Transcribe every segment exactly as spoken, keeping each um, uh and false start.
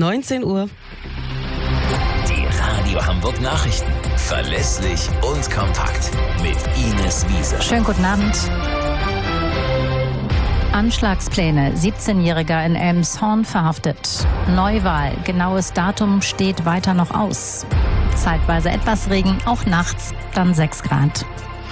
neunzehn Uhr. Die Radio Hamburg Nachrichten. Verlässlich und kompakt. Mit Ines Wiese. Schönen guten Abend. Anschlagspläne. siebzehnjähriger in Elmshorn verhaftet. Neuwahl. Genaues Datum steht weiter noch aus. Zeitweise etwas Regen, auch nachts, dann sechs Grad.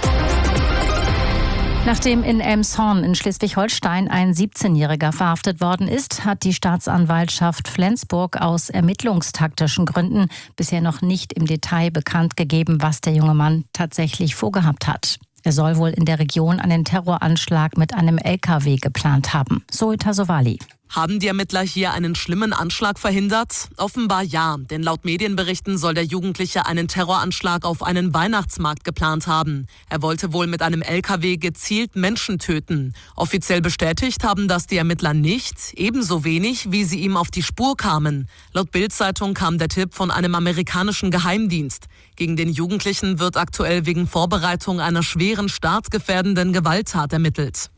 Nachdem in Elmshorn in Schleswig-Holstein ein siebzehnjähriger verhaftet worden ist, hat die Staatsanwaltschaft Flensburg aus ermittlungstaktischen Gründen bisher noch nicht im Detail bekannt gegeben, was der junge Mann tatsächlich vorgehabt hat. Er soll wohl in der Region einen Terroranschlag mit einem L K W geplant haben. Zoe Tassovali. Haben die Ermittler hier einen schlimmen Anschlag verhindert? Offenbar ja, denn laut Medienberichten soll der Jugendliche einen Terroranschlag auf einen Weihnachtsmarkt geplant haben. Er wollte wohl mit einem L K W gezielt Menschen töten. Offiziell bestätigt haben das die Ermittler nicht, ebenso wenig, wie sie ihm auf die Spur kamen. Laut Bild-Zeitung kam der Tipp von einem amerikanischen Geheimdienst. Gegen den Jugendlichen wird aktuell wegen Vorbereitung einer schweren staatsgefährdenden Gewalttat ermittelt.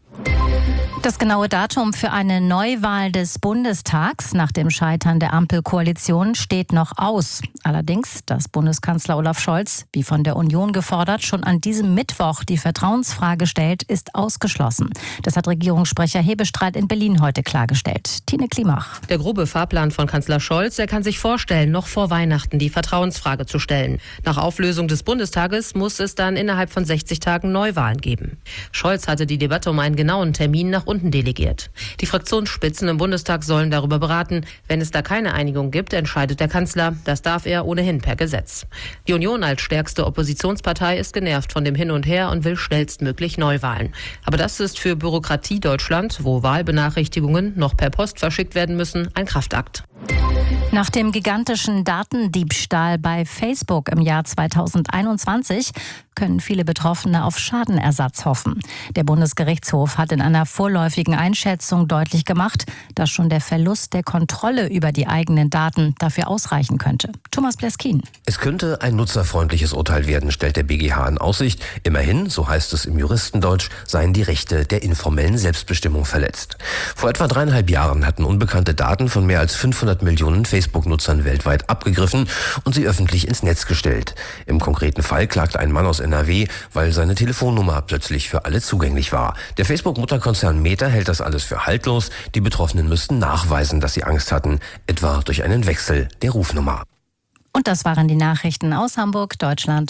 Das genaue Datum für eine Neuwahl des Bundestags nach dem Scheitern der Ampelkoalition steht noch aus. Allerdings, dass Bundeskanzler Olaf Scholz, wie von der Union gefordert, schon an diesem Mittwoch die Vertrauensfrage stellt, ist ausgeschlossen. Das hat Regierungssprecher Hebestreit in Berlin heute klargestellt. Tine Klimach. Der grobe Fahrplan von Kanzler Scholz, er kann sich vorstellen, noch vor Weihnachten die Vertrauensfrage zu stellen. Nach Auflösung des Bundestages muss es dann innerhalb von sechzig Tagen Neuwahlen geben. Scholz hatte die Debatte um einen genauen Termin nach unten delegiert. Die Fraktionsspitzen im Bundestag sollen darüber beraten. Wenn es da keine Einigung gibt, entscheidet der Kanzler. Das darf er ohnehin per Gesetz. Die Union als stärkste Oppositionspartei ist genervt von dem Hin und Her und will schnellstmöglich Neuwahlen. Aber das ist für Bürokratie Deutschland, wo Wahlbenachrichtigungen noch per Post verschickt werden müssen, ein Kraftakt. Nach dem gigantischen Datendiebstahl bei Facebook im Jahr zweitausendeinundzwanzig können viele Betroffene auf Schadenersatz hoffen. Der Bundesgerichtshof hat in einer vorläufigen Einschätzung deutlich gemacht, dass schon der Verlust der Kontrolle über die eigenen Daten dafür ausreichen könnte. Thomas Bleskin. Es könnte ein nutzerfreundliches Urteil werden, stellt der B G H in Aussicht. Immerhin, so heißt es im Juristendeutsch, seien die Rechte der informellen Selbstbestimmung verletzt. Vor etwa dreieinhalb Jahren hatten unbekannte Daten von mehr als fünfhundert Millionen Facebook-Nutzern weltweit abgegriffen und sie öffentlich ins Netz gestellt. Im konkreten Fall klagte ein Mann aus N R W, weil seine Telefonnummer plötzlich für alle zugänglich war. Der Facebook-Mutterkonzern Meta hält das alles für haltlos. Die Betroffenen müssten nachweisen, dass sie Angst hatten, etwa durch einen Wechsel der Rufnummer. Und das waren die Nachrichten aus Hamburg, Deutschland